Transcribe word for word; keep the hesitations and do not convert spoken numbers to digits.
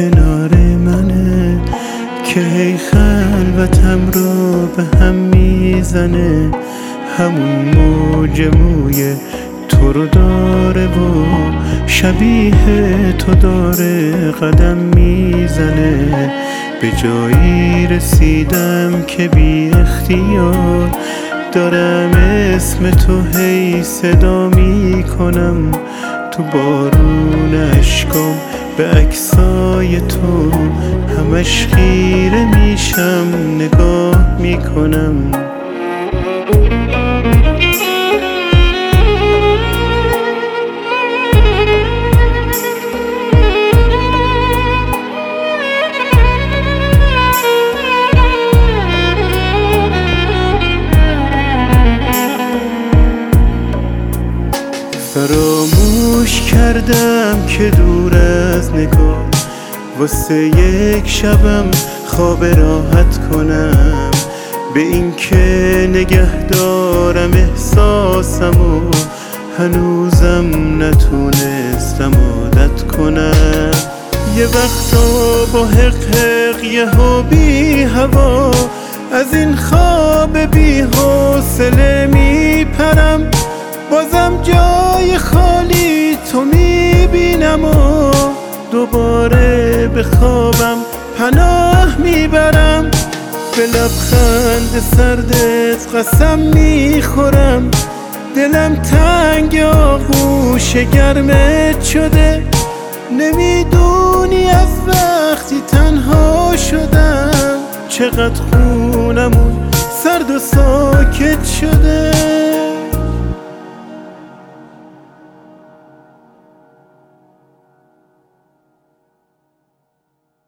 کنار منه که هی خلوتم رو به هم میزنه. همون موج موی تو رو داره و شبیه تو داره قدم میزنه. به جایی رسیدم که بی اختیار دارم اسم تو هی صدا میکنم. تو بارون اشکام به عکسای تو همش خیره میشم نگاه میکنم. فراموش کردم که دور از نگاه واسه یک شبم خواب راحت کنم. به این که نگه دارم احساسم و هنوزم نتونستم عادت کنم. یه وقتا با حق حق یه ها بی هوا از این خواب بی حوصله میپرم. بازم جای خالی تو میبینم و دوباره به خوابم پناه میبرم. به لبخند سردت قسم میخورم دلم تنگ آغوش گرمت شده. نمیدونی از وقتی تنها شدم چقدر خونمون سرد و ساکت شده.